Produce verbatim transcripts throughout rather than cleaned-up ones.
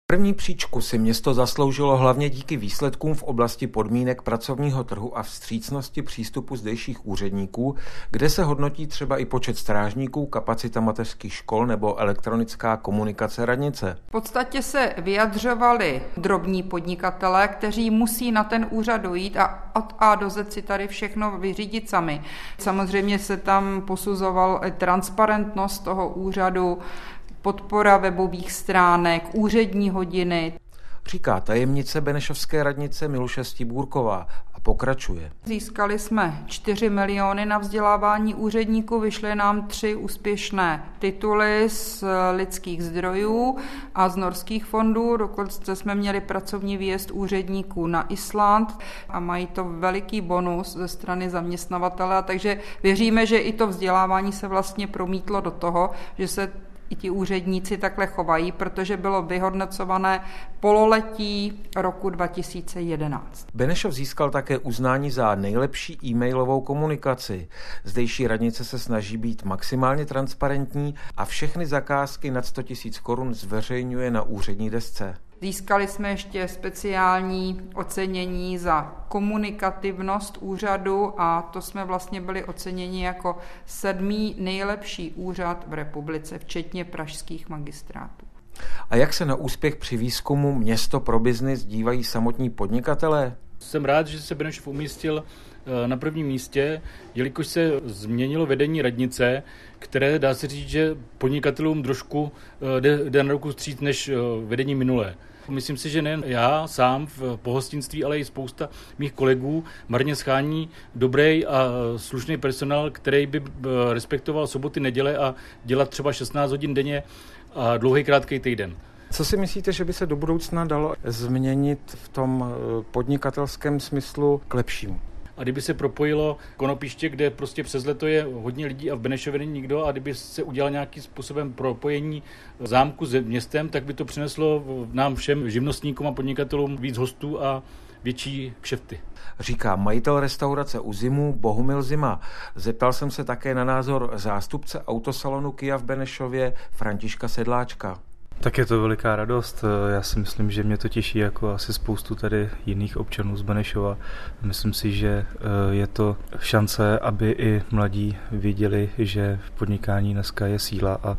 První příčku si město zasloužilo hlavně díky výsledkům v oblasti podmínek pracovního trhu a vstřícnosti přístupu zdejších úředníků, kde se hodnotí třeba i počet strážníků, kapacita mateřských škol nebo elektronická komunikace radnice. V podstatě se vyjadřovali drobní podnikatelé, kteří musí na ten úřad dojít a od A do Z si tady všechno vyřídit sami. Samozřejmě se tam posuzoval transparentnost toho úřadu, podpora webových stránek, úřední hodiny. Říká tajemnice benešovské radnice Miluše Stibůrková a pokračuje. Získali jsme čtyři miliony na vzdělávání úředníků, vyšly nám tři úspěšné tituly z lidských zdrojů a z norských fondů. Dokonce jsme měli pracovní výjezd úředníků na Island a mají to veliký bonus ze strany zaměstnavatele, takže věříme, že i to vzdělávání se vlastně promítlo do toho, že se i ti úředníci takhle chovají, protože bylo vyhodnocované pololetí roku dva tisíce jedenáct. Benešov získal také uznání za nejlepší e-mailovou komunikaci. Zdejší radnice se snaží být maximálně transparentní a všechny zakázky nad sto tisíc korun zveřejňuje na úřední desce. Získali jsme ještě speciální ocenění za komunikativnost úřadu a to jsme vlastně byli oceněni jako sedmý nejlepší úřad v republice, včetně pražských magistrátů. A jak se na úspěch při výzkumu Město pro biznis dívají samotní podnikatelé? Jsem rád, že se Benešov umístil na prvním místě, jelikož se změnilo vedení radnice, které dá se říct, že podnikatelům trošku jde, jde na ruku vstříc než vedení minulé. Myslím si, že nejen já sám v pohostinství, ale i spousta mých kolegů marně schání dobrý a slušný personál, který by respektoval soboty, neděle a dělat třeba šestnáct hodin denně a dlouhý krátký týden. Co si myslíte, že by se do budoucna dalo změnit v tom podnikatelském smyslu k lepšímu? A kdyby se propojilo Konopiště, kde prostě přes leto je hodně lidí a v Benešově není nikdo, a kdyby se udělal nějakým způsobem propojení zámku s městem, tak by to přineslo nám všem živnostníkům a podnikatelům víc hostů a větší kšefty. Říká majitel restaurace U Zimu Bohumil Zima. Zeptal jsem se také na názor zástupce autosalonu Kia v Benešově Františka Sedláčka. Tak je to veliká radost. Já si myslím, že mě to těší jako asi spoustu tady jiných občanů z Benešova. Myslím si, že je to šance, aby i mladí viděli, že v podnikání dneska je síla a, a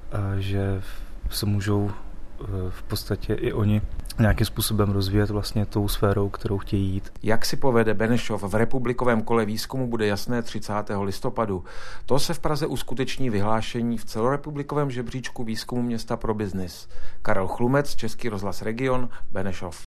že se můžou v podstatě i oni nějakým způsobem rozvíjet vlastně tou sférou, kterou chtějí jít. Jak si povede Benešov v republikovém kole výzkumu, bude jasné třicátého listopadu. To se v Praze uskuteční vyhlášení v celorepublikovém žebříčku výzkumu Města pro biznis. Karel Chlumec, Český rozhlas Region, Benešov.